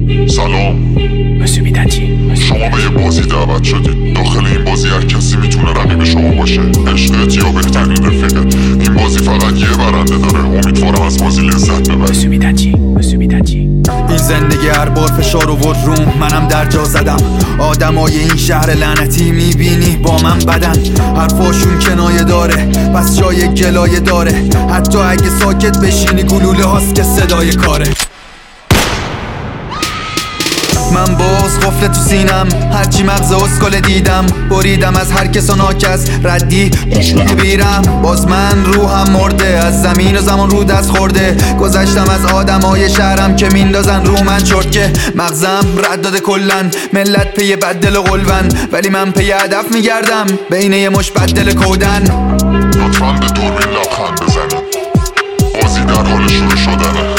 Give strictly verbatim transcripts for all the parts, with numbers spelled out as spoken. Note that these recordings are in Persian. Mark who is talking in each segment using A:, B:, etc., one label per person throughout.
A: سلام، شما به یه بازی دعوت شدید. داخل این بازی هر کسی میتونه رقیب شما باشه، عشقت یا بهترین رفیقت. این بازی فقط یه برنده داره، امیدوارم از بازی لذت ببرید.
B: این زندگی هر بار فشار آورد روم، منم در جا زدم. آدمای این شهر لعنتی میبینی با من بدن، حرفاشون کنایه داره پس جای گلایه داره. حتی اگه ساکت بشینی گلوله هاست که صدای کاره. من باز قفل تو سینم، هرچی مغز اسکل دیدم بریدم از هر کس و ناکس ردی بیرم. باز من روحم مرده، از زمین و زمان رو دست خورده. گذشتم از آدمای شهرم که میندازن رو من چرت که مغزم رد داده کلن. ملت پی بدل و قلون، ولی من پی هدف میگردم بین یه مش بدل کودن.
A: لطفاً به دوربین لبخند بزنید، بازی در حال شروع شدنه.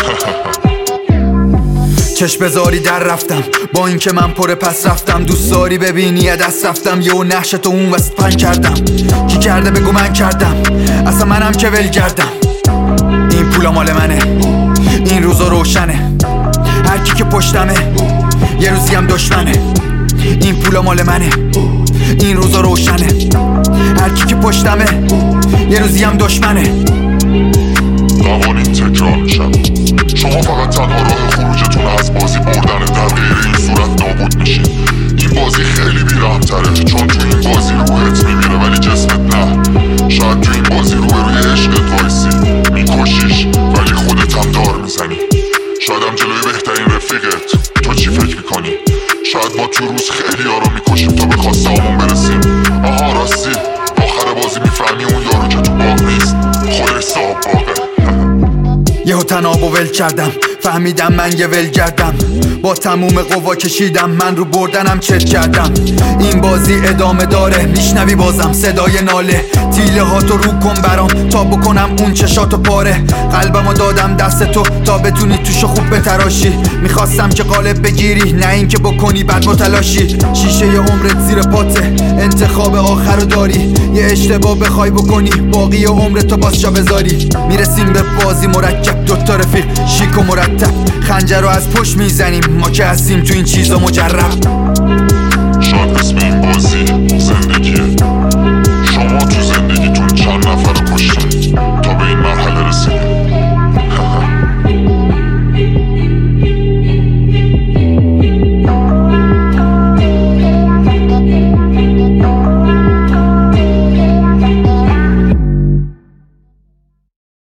B: چشم بذاری در رفتم با اینکه من پر پس رفتم. دوست داری ببینی یه دست رفتم، یه و نحشت و اون وسط پن کردم. کی کرده بگو من کردم، اصلا منم که ول کردم. این پولا مال منه، این روزا روشنه. هر کی که پشتمه یه روزی هم دشمنه. این پولا مال منه، این روزا روشنه. هر کی که پشتمه یه روزی هم دشمنه.
A: قوانین تکرار میشن، شما فقط تنها راه خروجتون از بازی بردنه. در غیر این صورت نابود میشین. این بازی خیلی بی‌رحم‌تره، چون تو این بازی روحت میمیره ولی جسمت نه. شاید تو این بازی روی روی عشقت وایسی میکشیش ولی خودت هم دار میزنی. شاید هم جلوی بهترین رفیقت. تو چی فکر میکنی؟ شاید ما تو روز خیلی ها رو میکشیم تا به خواسته همون برسیم. آها راستی، آخر بازی میفهمی اون یارو که تو باغ نیست، خودش صاحب باغه.
B: یهو تناب و ول کردم، فهمیدم من یه ول کردم. با تموم قوا کشیدم، من رو بردنم چت کردم. این بازی ادامه داره، میشنوی بازم صدای ناله. تیله ها تو رو کن برام تا بکنم اون چشاتو پاره. قلبمو دادم دست تو تا بتونی توشو خوب بتراشی. میخواستم که قالب بگیری، نه این که بکنی بعد متلاشی. شیشه ی عمرت زیر پاته، انتخاب آخر رو داری. یه اشتباه بخوای بکنی باقی عمرتو باز جا بذاری. میرسیم به بازی مرکب، دوتا رفیق شیک و مرتب. خنجر رو از پشت میزنیم، ما که هستیم تو این چیزا مجرب.
A: شاید اسم این بازی